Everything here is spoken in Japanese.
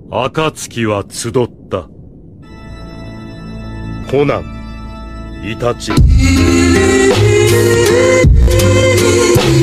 暁は集った。コナン、イタチ。